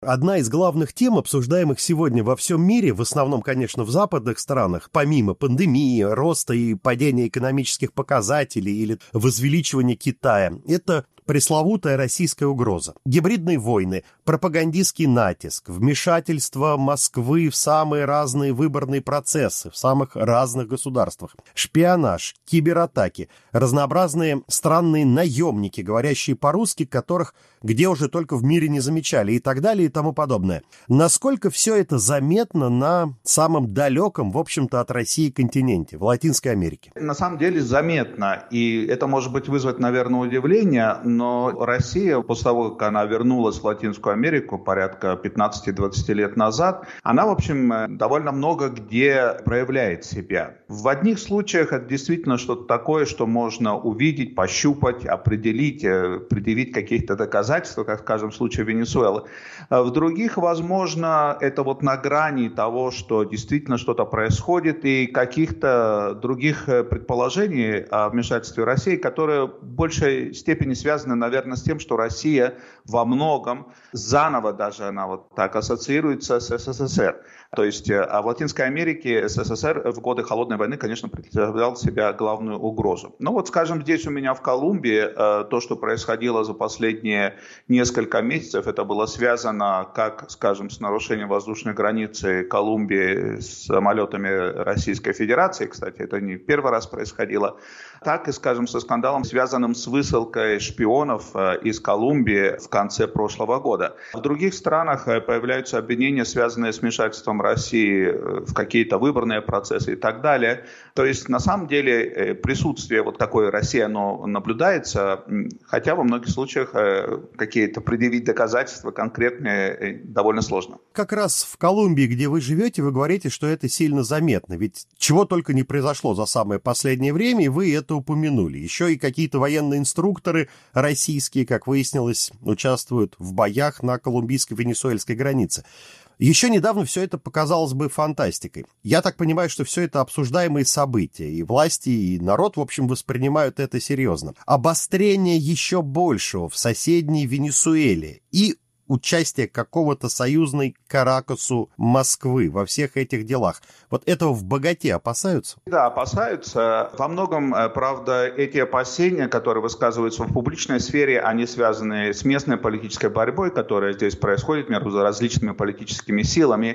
Одна из главных тем, обсуждаемых сегодня во всем мире, в основном, конечно, в западных странах, помимо пандемии, роста и падения экономических показателей или возвеличивания Китая, это пресловутая российская угроза. Гибридные войны, пропагандистский натиск, вмешательство Москвы в самые разные выборные процессы в самых разных государствах, шпионаж, кибератаки, разнообразные странные наемники, говорящие по-русски, которых где уже только в мире не замечали, и так далее, и тому подобное. Насколько все это заметно на самом далеком, в общем-то, от России континенте, в Латинской Америке? На самом деле заметно, и это, может быть, вызвать, наверное, удивление, но Россия, после того, как она вернулась в Латинскую Америку порядка 15-20 лет назад, она, в общем, довольно много где проявляет себя. В одних случаях это действительно что-то такое, что можно увидеть, пощупать, определить, предъявить каких-то доказательств, как, скажем, в случае Венесуэлы. В других, возможно, это вот на грани того, что действительно что-то происходит, и каких-то других предположений о вмешательстве России, которые в большей степени связаны, наверное, с тем, что Россия во многом заново даже она вот так ассоциируется с СССР. То есть в Латинской Америке СССР в годы Холодной войны, конечно, представлял себя главную угрозу. Но вот, скажем, здесь у меня в Колумбии то, что происходило за последние несколько месяцев, это было связано, как, скажем, с нарушением воздушной границы Колумбии с самолетами Российской Федерации, кстати, это не первый раз происходило, так и, скажем, со скандалом, связанным с высылкой шпионов из Колумбии в конце прошлого года. В других странах появляются обвинения, связанные с вмешательством России в какие-то выборные процессы и так далее. То есть, на самом деле, присутствие вот такой России, оно наблюдается, хотя во многих случаях какие-то предъявить доказательства конкретные довольно сложно. Как раз в Колумбии, где вы живете, вы говорите, что это сильно заметно. Ведь чего только не произошло за самое последнее время, и вы это упомянули. Еще и какие-то военные инструкторы российские, как выяснилось, участвуют в боях на колумбийско-венесуэльской границе. Еще недавно все это показалось бы фантастикой. Я так понимаю, что все это обсуждаемые события, и власти, и народ, в общем, воспринимают это серьезно. Обострение еще большего в соседней Венесуэле и участие какого-то союзной Каракасу Москвы во всех этих делах. Вот этого в богате опасаются? Да, опасаются. Во многом, правда, эти опасения, которые высказываются в публичной сфере, они связаны с местной политической борьбой, которая здесь происходит между различными политическими силами.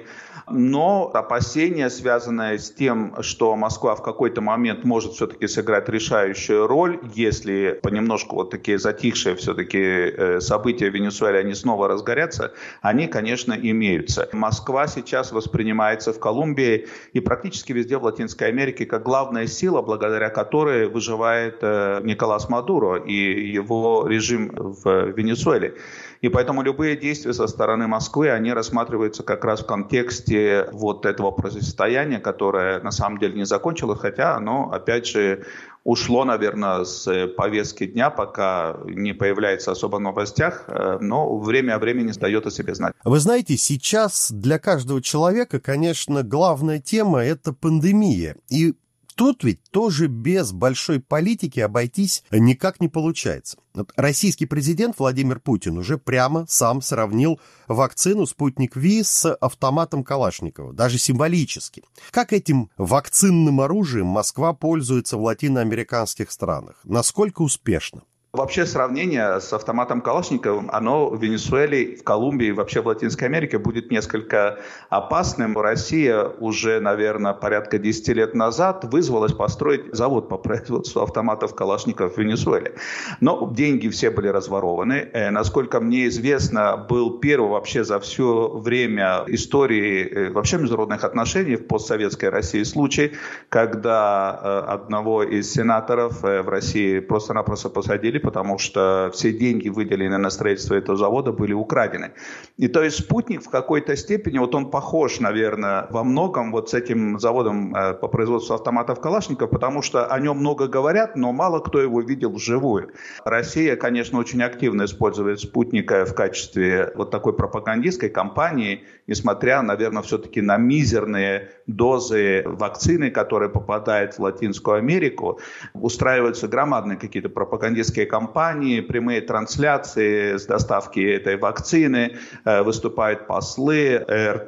Но опасения, связанные с тем, что Москва в какой-то момент может все-таки сыграть решающую роль, если понемножку вот такие затихшие все-таки события в Венесуэле, они снова разгорятся, они, конечно, имеются. Москва сейчас воспринимается в Колумбии и практически везде в Латинской Америке как главная сила, благодаря которой выживает Николас Мадуро и его режим в Венесуэле. И поэтому любые действия со стороны Москвы, они рассматриваются как раз в контексте вот этого противостояния, которое на самом деле не закончилось, хотя оно, опять же, ушло, наверное, с повестки дня, пока не появляется особо в новостях, но время от времени дает о себе знать. Вы знаете, сейчас для каждого человека, конечно, главная тема – это пандемия. И тут ведь тоже без большой политики обойтись никак не получается. Вот российский президент Владимир Путин уже прямо сам сравнил вакцину «Спутник Ви» с автоматом Калашникова, даже символически. Как этим вакцинным оружием Москва пользуется в латиноамериканских странах? Насколько успешно? Вообще сравнение с автоматом Калашникова, оно в Венесуэле, в Колумбии, вообще в Латинской Америке будет несколько опасным. Россия уже, наверное, порядка 10 лет назад вызвалась построить завод по производству автоматов Калашников в Венесуэле. Но деньги все были разворованы. Насколько мне известно, был первый вообще за все время истории вообще международных отношений в постсоветской России случай, когда одного из сенаторов в России просто-напросто посадили, потому что все деньги, выделенные на строительство этого завода, были украдены. И то есть «Спутник» в какой-то степени, вот он похож, наверное, во многом вот с этим заводом по производству автоматов Калашников, потому что о нем много говорят, но мало кто его видел вживую. Россия, конечно, очень активно использует «Спутника» в качестве вот такой пропагандистской кампании, несмотря, наверное, все-таки на мизерные дозы вакцины, которые попадают в Латинскую Америку. Устраиваются громадные какие-то пропагандистские кампании, кампании, прямые трансляции с доставки этой вакцины, выступают послы,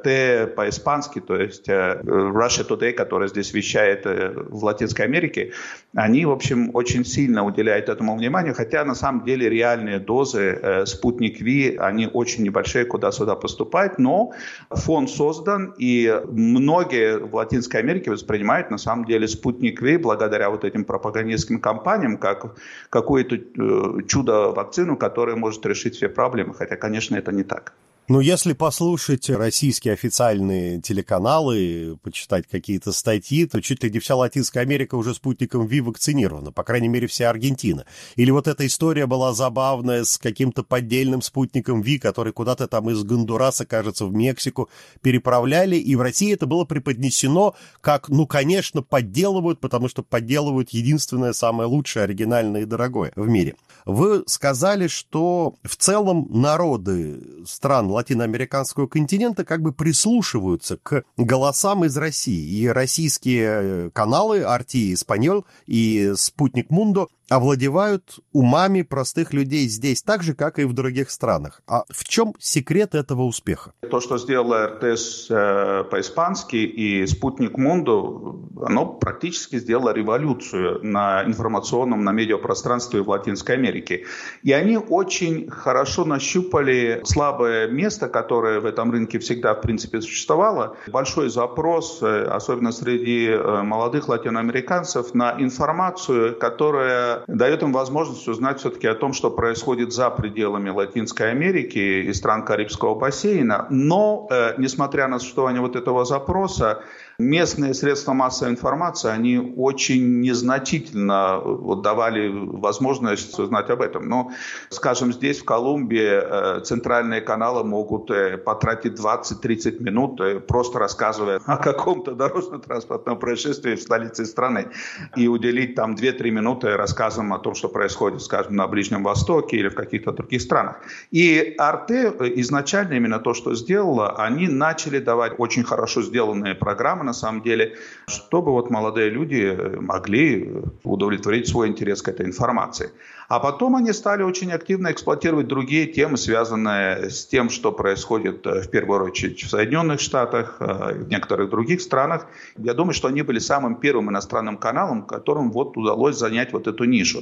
РТ по-испански, то есть Russia Today, которая здесь вещает в Латинской Америке, они, в общем, очень сильно уделяют этому вниманию, хотя на самом деле реальные дозы «Спутник Ви», они очень небольшие, куда сюда поступают, но фонд создан, и многие в Латинской Америке воспринимают на самом деле «Спутник Ви» благодаря вот этим пропагандистским кампаниям как какое-то чудо-вакцину, которая может решить все проблемы, хотя, конечно, это не так. Ну, если послушать российские официальные телеканалы, почитать какие-то статьи, то чуть ли не вся Латинская Америка уже спутником Ви вакцинирована, по крайней мере, вся Аргентина. Или вот эта история была забавная с каким-то поддельным спутником Ви, который куда-то там из Гондураса, кажется, в Мексику переправляли, и в России это было преподнесено как, ну, конечно, подделывают, потому что подделывают единственное, самое лучшее, оригинальное и дорогое в мире. Вы сказали, что в целом народы стран латиноамериканского континента как бы прислушиваются к голосам из России. И российские каналы RT Español и Спутник Мундо овладевают умами простых людей здесь так же, как и в других странах. А в чем секрет этого успеха? То, что сделала РТС по-испански и Спутник Мундо, оно практически сделало революцию на информационном, на медиапространстве в Латинской Америке. И они очень хорошо нащупали слабое место, которое в этом рынке всегда, в принципе, существовало. Большой запрос, особенно среди молодых латиноамериканцев, на информацию, которая дает им возможность узнать все-таки о том, что происходит за пределами Латинской Америки и стран Карибского бассейна. Но, несмотря на существование вот этого запроса, местные средства массовой информации, они очень незначительно давали возможность узнать об этом. Но, скажем, здесь, в Колумбии, центральные каналы могут потратить 20-30 минут, просто рассказывая о каком-то дорожно-транспортном происшествии в столице страны, и уделить там 2-3 минуты рассказам о том, что происходит, скажем, на Ближнем Востоке или в каких-то других странах. И Арте изначально именно то, что сделала, они начали давать очень хорошо сделанные программы, на самом деле, чтобы вот молодые люди могли удовлетворить свой интерес к этой информации. А потом они стали очень активно эксплуатировать другие темы, связанные с тем, что происходит в первую очередь в Соединенных Штатах, в некоторых других странах. Я думаю, что они были самым первым иностранным каналом, которым вот удалось занять вот эту нишу.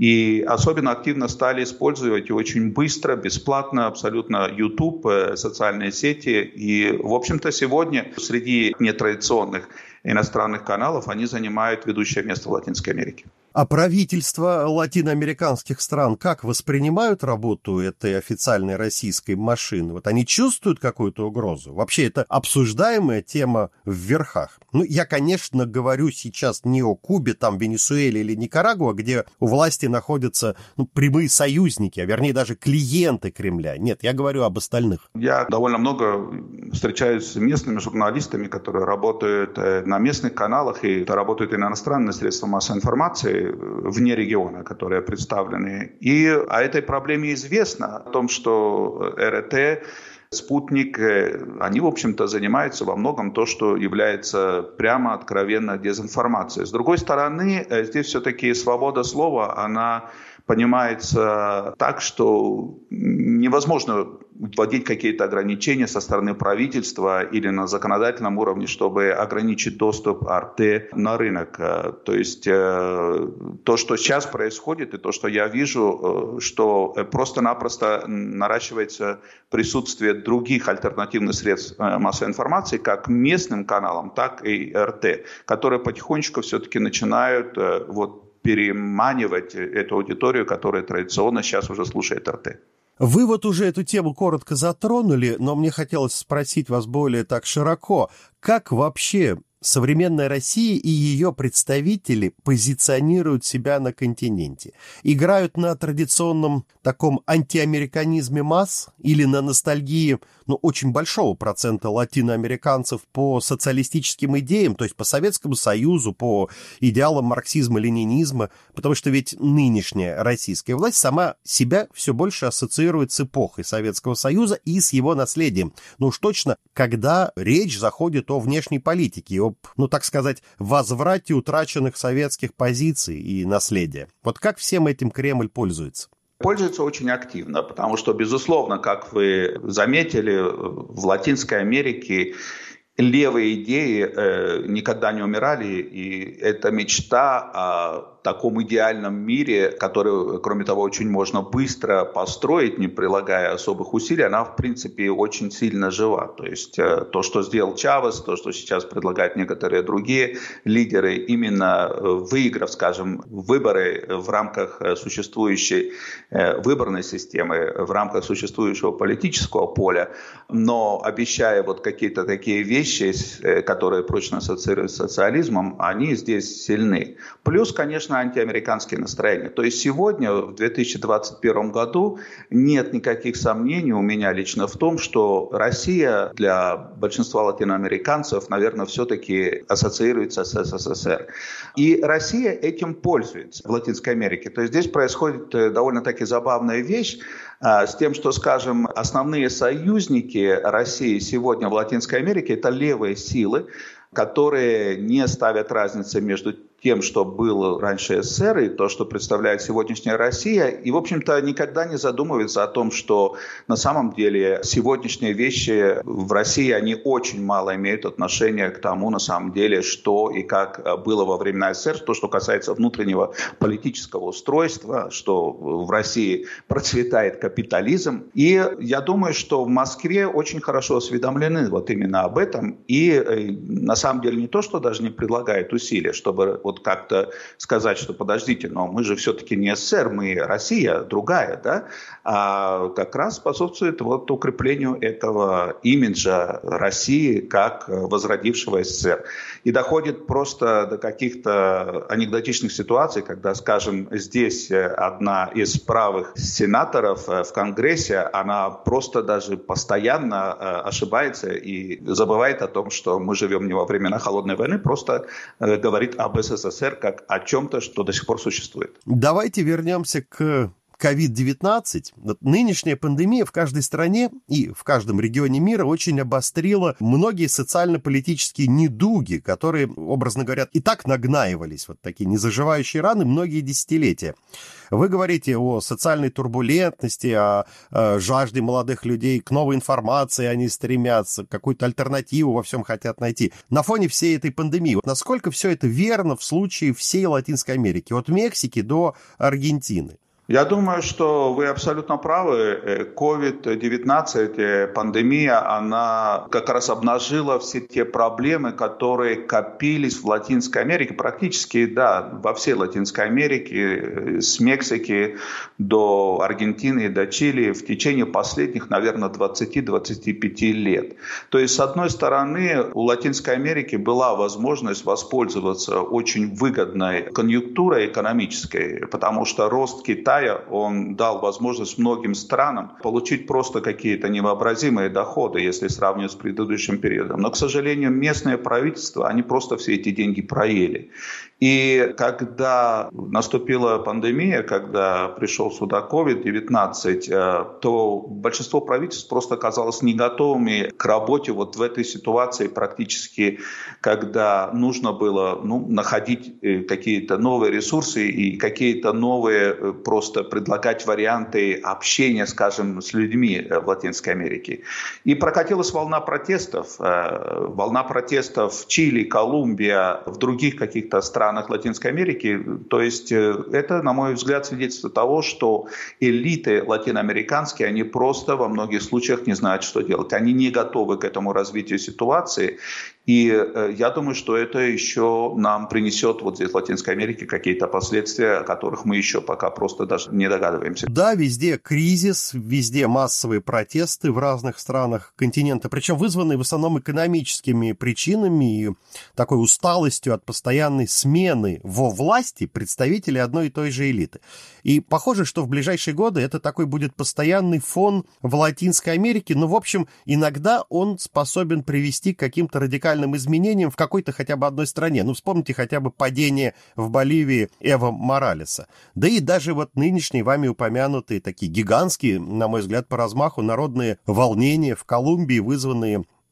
И особенно активно стали использовать и очень быстро, бесплатно абсолютно YouTube, социальные сети. И, в общем-то, сегодня среди нетрадиционных иностранных каналов они занимают ведущее место в Латинской Америке. А правительства латиноамериканских стран как воспринимают работу этой официальной российской машины? Вот они чувствуют какую-то угрозу? Вообще это обсуждаемая тема в верхах. Ну, я, конечно, говорю сейчас не о Кубе, там, Венесуэле или Никарагуа, где у власти находятся прямые союзники, а вернее даже клиенты Кремля. Нет, я говорю об остальных. Я довольно много встречаюсь с местными журналистами, которые работают на местных каналах и работают и на иностранные средства массовой информации вне региона, которые представлены. И о этой проблеме известно, о том, что РТ, Спутник, они, в общем-то, занимаются во многом то, что является прямо откровенно дезинформацией. С другой стороны, здесь все-таки свобода слова, она понимается так, что невозможно вводить какие-то ограничения со стороны правительства или на законодательном уровне, чтобы ограничить доступ РТ на рынок. То есть то, что сейчас происходит, и то, что я вижу, что просто-напросто наращивается присутствие других альтернативных средств массовой информации, как местным каналам, так и РТ, которые потихонечку все-таки начинают переманивать эту аудиторию, которая традиционно сейчас уже слушает РТ. Вы вот уже эту тему коротко затронули, но мне хотелось спросить вас более так широко. Как вообще современная Россия и ее представители позиционируют себя на континенте? Играют на традиционном таком антиамериканизме масс или на ностальгии очень большого процента латиноамериканцев по социалистическим идеям, то есть по Советскому Союзу, по идеалам марксизма-ленинизма, потому что ведь нынешняя российская власть сама себя все больше ассоциирует с эпохой Советского Союза и с его наследием. Ну уж точно, когда речь заходит о внешней политике и о об, так сказать, возврате утраченных советских позиций и наследия. Вот как всем этим Кремль пользуется? Пользуется очень активно, потому что, безусловно, как вы заметили, в Латинской Америке левые идеи никогда не умирали, и эта мечта о таком идеальном мире, который, кроме того, очень можно быстро построить, не прилагая особых усилий, она, в принципе, очень сильно жива. То есть то, что сделал Чавес, то, что сейчас предлагают некоторые другие лидеры, именно выиграв, скажем, выборы в рамках существующей выборной системы, в рамках существующего политического поля, но обещая вот какие-то такие вещи, которые прочно ассоциируются с социализмом, они здесь сильны. Плюс, конечно, антиамериканские настроения. То есть сегодня, в 2021 году, нет никаких сомнений у меня лично в том, что Россия для большинства латиноамериканцев, наверное, все-таки ассоциируется с СССР. И Россия этим пользуется в Латинской Америке. То есть здесь происходит довольно-таки забавная вещь с тем, что, скажем, основные союзники России сегодня в Латинской Америке – это левые силы, которые не ставят разницы между тем, что было раньше СССР, и то, что представляет сегодняшняя Россия, и, в общем-то, никогда не задумываются о том, что на самом деле сегодняшние вещи в России, они очень мало имеют отношения к тому, на самом деле, что и как было во времена СССР, то, что касается внутреннего политического устройства, что в России процветает капитализм. И я думаю, что в Москве очень хорошо осведомлены вот именно об этом, и на самом деле не то, что даже не предлагают усилия, чтобы вот как-то сказать, что подождите, но мы же все-таки не СССР, мы Россия, другая, да, а как раз способствует вот укреплению этого имиджа России как возродившего СССР. И доходит просто до каких-то анекдотичных ситуаций, когда, скажем, здесь одна из правых сенаторов в Конгрессе, она просто даже постоянно ошибается и забывает о том, что мы живем не во времена Холодной войны, просто говорит об СССР как о чем-то, что до сих пор существует. Давайте вернемся к COVID-19. Нынешняя пандемия в каждой стране и в каждом регионе мира очень обострила многие социально-политические недуги, которые, образно говоря, и так нагнаивались, вот такие незаживающие раны, многие десятилетия. Вы говорите о социальной турбулентности, о жажде молодых людей к новой информации, они стремятся, какую-то альтернативу во всем хотят найти. На фоне всей этой пандемии, вот насколько все это верно в случае всей Латинской Америки, от Мексики до Аргентины? Я думаю, что вы абсолютно правы. COVID-19, пандемия, она как раз обнажила все те проблемы, которые копились в Латинской Америке. Практически, да, во всей Латинской Америке, с Мексики до Аргентины и до Чили в течение последних, наверное, 20-25 лет. То есть, с одной стороны, у Латинской Америки была возможность воспользоваться очень выгодной конъюнктурой экономической, потому что рост Китая, он дал возможность многим странам получить просто какие-то невообразимые доходы, если сравнивать с предыдущим периодом. Но, к сожалению, местное правительство, они просто все эти деньги проели. И когда наступила пандемия, когда пришел сюда COVID-19, то большинство правительств просто оказалось не готовыми к работе вот в этой ситуации практически, когда нужно было находить какие-то новые ресурсы и какие-то новые просто предлагать варианты общения, скажем, с людьми в Латинской Америке. И прокатилась волна протестов в Чили, Колумбия, в других каких-то странах Латинской Америки. То есть это, на мой взгляд, свидетельство того, что элиты латиноамериканские, они просто во многих случаях не знают, что делать. Они не готовы к этому развитию ситуации. И я думаю, что это еще нам принесет вот здесь в Латинской Америке какие-то последствия, о которых мы еще пока просто даже не догадываемся. Да, везде кризис, везде массовые протесты в разных странах континента, причем вызванные в основном экономическими причинами и такой усталостью от постоянной смены во власти представителей одной и той же элиты. И похоже, что в ближайшие годы это такой будет постоянный фон в Латинской Америке, но, в общем, иногда он способен привести к каким-то радикальным изменениям в какой-то хотя бы одной стране. Вспомните хотя бы падение в Боливии Эво Моралеса. Да и даже вот нынешние вами упомянутые такие гигантские, на мой взгляд, по размаху народные волнения в Колумбии, вызванные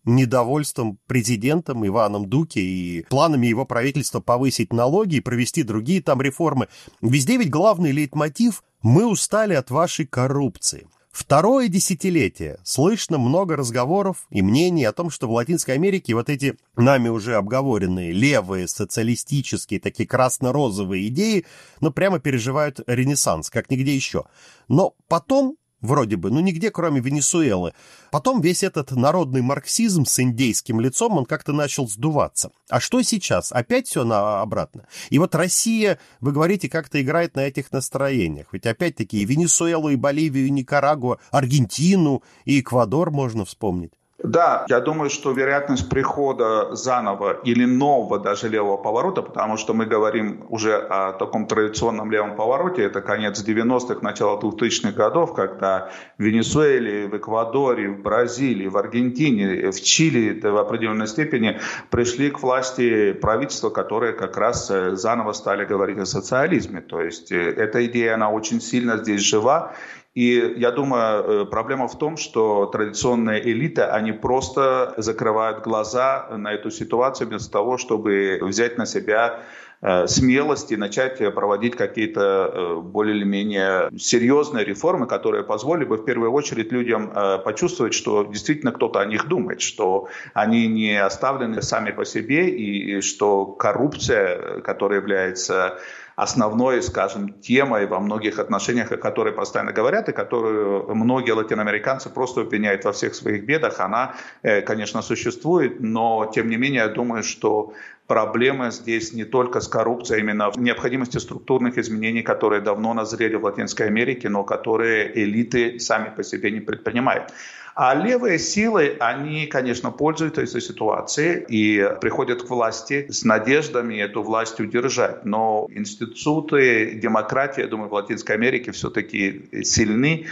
недовольством президентом Иваном Дуке и планами его правительства повысить налоги и провести другие там реформы. Везде ведь главный лейтмотив – мы устали от вашей коррупции. Второе десятилетие слышно много разговоров и мнений о том, что в Латинской Америке вот эти нами уже обговоренные левые, социалистические, такие красно-розовые идеи, прямо переживают ренессанс, как нигде еще. Но потом, вроде бы, нигде, кроме Венесуэлы, потом весь этот народный марксизм с индейским лицом, он как-то начал сдуваться. А что сейчас? Опять все обратно? И вот Россия, вы говорите, как-то играет на этих настроениях. Ведь опять-таки и Венесуэлу, и Боливию, и Никарагуа, Аргентину, и Эквадор можно вспомнить. Да, я думаю, что вероятность прихода заново или нового даже левого поворота, потому что мы говорим уже о таком традиционном левом повороте, это конец 90-х, начало 2000-х годов, когда в Венесуэле, в Эквадоре, в Бразилии, в Аргентине, в Чили в определенной степени пришли к власти правительства, которые как раз заново стали говорить о социализме. То есть эта идея, она очень сильно здесь жива. И я думаю, проблема в том, что традиционные элиты, они просто закрывают глаза на эту ситуацию вместо того, чтобы взять на себя смелость и начать проводить какие-то более или менее серьезные реформы, которые позволили бы в первую очередь людям почувствовать, что действительно кто-то о них думает, что они не оставлены сами по себе и что коррупция, которая является основной, скажем, темой во многих отношениях, о которой постоянно говорят, и которую многие латиноамериканцы просто обвиняют во всех своих бедах, она, конечно, существует, но, тем не менее, я думаю, что проблема здесь не только с коррупцией, а именно в необходимости структурных изменений, которые давно назрели в Латинской Америке, но которые элиты сами по себе не предпринимают. А левые силы, они, конечно, пользуются этой ситуацией и приходят к власти с надеждами эту власть удержать. Но институты демократии, я думаю, в Латинской Америке все-таки сильны.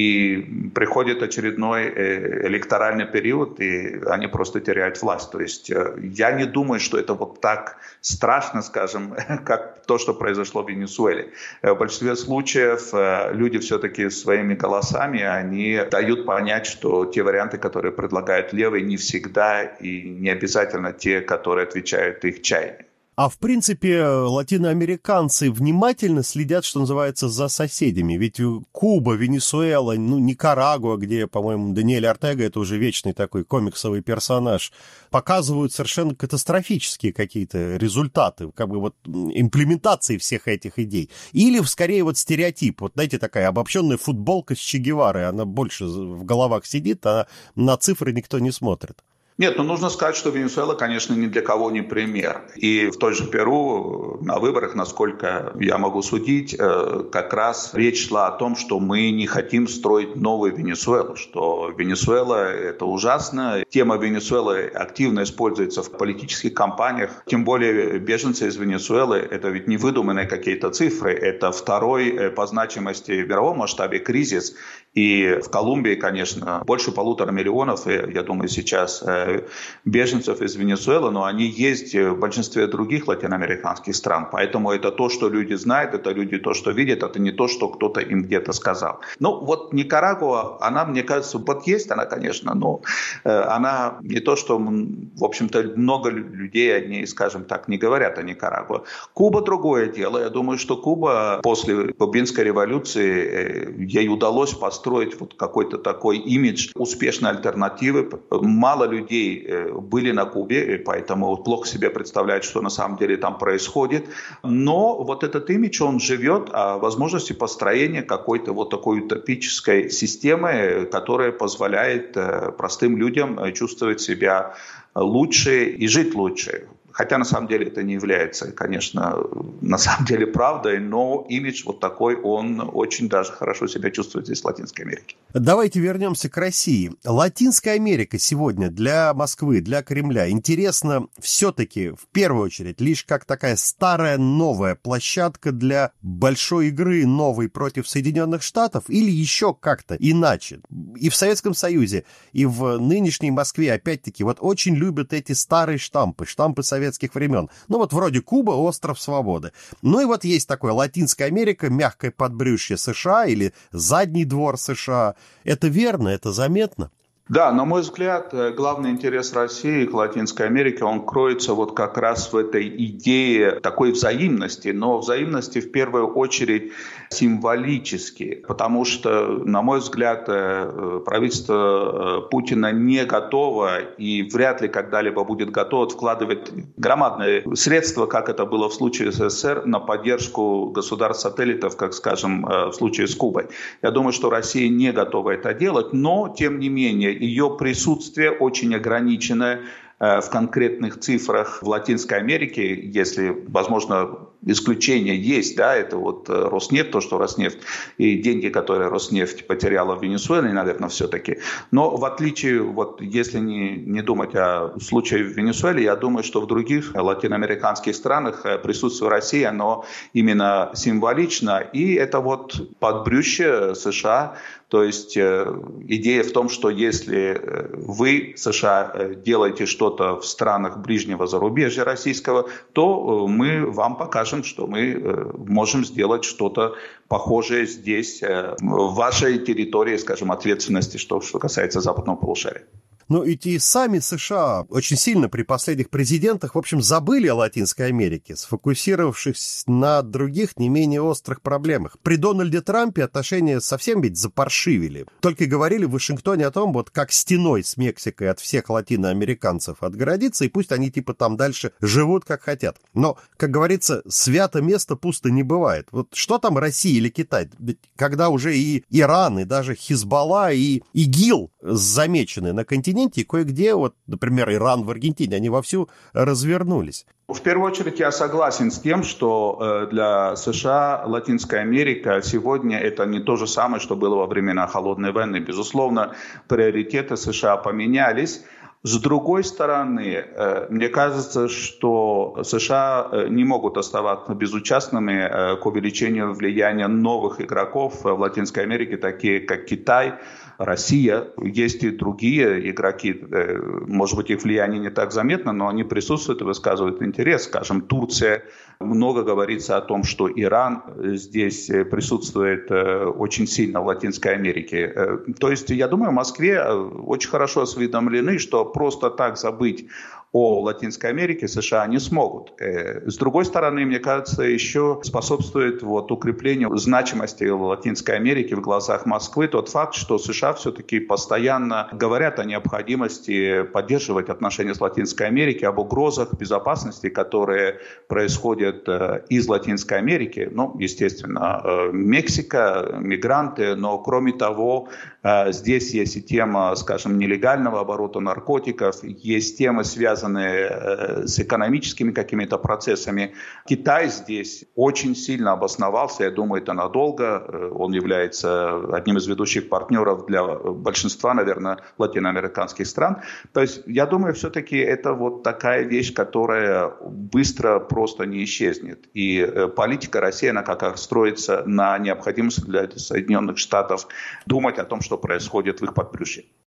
И приходит очередной электоральный период, и они просто теряют власть. То есть я не думаю, что это вот так страшно, скажем, как то, что произошло в Венесуэле. В большинстве случаев люди все-таки своими голосами, они дают понять, что те варианты, которые предлагают левые, не всегда и не обязательно те, которые отвечают их чаяниям. А в принципе латиноамериканцы внимательно следят, что называется, за соседями. Ведь Куба, Венесуэла, Никарагуа, где, по-моему, Даниэль Ортега, это уже вечный такой комиксовый персонаж, показывают совершенно катастрофические какие-то результаты, как бы вот имплементации всех этих идей. Или, скорее, вот стереотип. Вот, знаете, такая обобщенная футболка с Че Геварой, она больше в головах сидит, а на цифры никто не смотрит. Нет, нужно сказать, что Венесуэла, конечно, ни для кого не пример. И в той же Перу на выборах, насколько я могу судить, как раз речь шла о том, что мы не хотим строить новую Венесуэлу, что Венесуэла – это ужасно. Тема Венесуэлы активно используется в политических кампаниях. Тем более беженцы из Венесуэлы – это ведь не выдуманные какие-то цифры, это второй по значимости в мировом масштабе кризис. И в Колумбии, конечно, больше 1,5 миллиона, я думаю, сейчас беженцев из Венесуэлы, но они есть в большинстве других латиноамериканских стран. Поэтому это то, что люди знают, это люди то, что видят, это не то, что кто-то им где-то сказал. Ну, вот Никарагуа, она, мне кажется, вот есть она, конечно, но она не то, что, в общем-то, много людей о ней, скажем так, не говорят о Никарагуа. Куба другое дело. Я думаю, что Куба после Кубинской революции, ей удалось построить вот какой-то такой имидж успешной альтернативы. Мало людей были на Кубе, поэтому плохо себе представляют, что на самом деле там происходит. Но вот этот имидж, он живет о возможности построения какой-то вот такой утопической системы, которая позволяет простым людям чувствовать себя лучше и жить лучше. Хотя на самом деле это не является, конечно, на самом деле правдой, но имидж вот такой, он очень даже хорошо себя чувствует здесь в Латинской Америке. Давайте вернемся к России. Латинская Америка сегодня для Москвы, для Кремля интересна все-таки в первую очередь лишь как такая старая новая площадка для большой игры новой против Соединенных Штатов или еще как-то иначе. И в Советском Союзе, и в нынешней Москве опять-таки вот очень любят эти старые штампы советских времен. Ну вот вроде Куба, остров свободы. Ну и вот есть такое Латинская Америка, мягкое подбрюшье США или задний двор США. Это верно, это заметно? Да, на мой взгляд, главный интерес России к Латинской Америке, он кроется вот как раз в этой идее такой взаимности, но взаимности в первую очередь символически, потому что, на мой взгляд, правительство Путина не готово и вряд ли когда-либо будет готово вкладывать громадные средства, как это было в случае с СССР, на поддержку государств-сателлитов, как, скажем, в случае с Кубой. Я думаю, что Россия не готова это делать, но, тем не менее, ее присутствие очень ограниченное в конкретных цифрах в Латинской Америке, если, возможно, исключения есть, да, это вот Роснефть, то, что Роснефть, и деньги, которые Роснефть потеряла в Венесуэле, наверное, все-таки. Но в отличие, вот если не думать о случае в Венесуэле, я думаю, что в других латиноамериканских странах присутствие России, оно именно символично, и это вот подбрюшье США. То есть идея в том, что если вы, США, делаете что-то в странах ближнего зарубежья российского, то мы вам покажем, что мы можем сделать что-то похожее здесь, в вашей территории, скажем, ответственности, что касается западного полушария. Но ведь и сами США очень сильно при последних президентах, в общем, забыли о Латинской Америке, сфокусировавшись на других не менее острых проблемах. При Дональде Трампе отношения совсем ведь запаршивили. Только говорили в Вашингтоне о том, вот как стеной с Мексикой от всех латиноамериканцев отгородиться, и пусть они типа там дальше живут как хотят. Но, как говорится, свято место пусто не бывает. Вот что там Россия или Китай? Ведь когда уже и Иран, и даже Хизбалла, и ИГИЛ замечены на континенте, и кое-где, вот, например, Иран в Аргентине, они вовсю развернулись. В первую очередь я согласен с тем, что для США Латинская Америка сегодня это не то же самое, что было во времена Холодной войны. Безусловно, приоритеты США поменялись. С другой стороны, мне кажется, что США не могут оставаться безучастными к увеличению влияния новых игроков в Латинской Америке, такие как Китай, Россия. Есть и другие игроки, может быть, их влияние не так заметно, но они присутствуют и высказывают интерес. Скажем, Турция. Много говорится о том, что Иран здесь присутствует очень сильно в Латинской Америке. То есть, я думаю, в Москве очень хорошо осведомлены, что просто так забыть о Латинской Америке США не смогут. С другой стороны, мне кажется, еще способствует вот укреплению значимости Латинской Америки в глазах Москвы тот факт, что США все-таки постоянно говорят о необходимости поддерживать отношения с Латинской Америкой, об угрозах безопасности, которые происходят из Латинской Америки. Ну, естественно, Мексика, мигранты, но кроме того, здесь есть и тема, скажем, нелегального оборота наркотиков, есть темы, связанные с экономическими какими-то процессами. Китай здесь очень сильно обосновался, я думаю, это надолго. Он является одним из ведущих партнеров для большинства, наверное, латиноамериканских стран. То есть, я думаю, все-таки это вот такая вещь, которая быстро просто не исчезнет. И политика России, она как раз строится на необходимости для Соединенных Штатов думать о том, что происходит в их подбрюшье.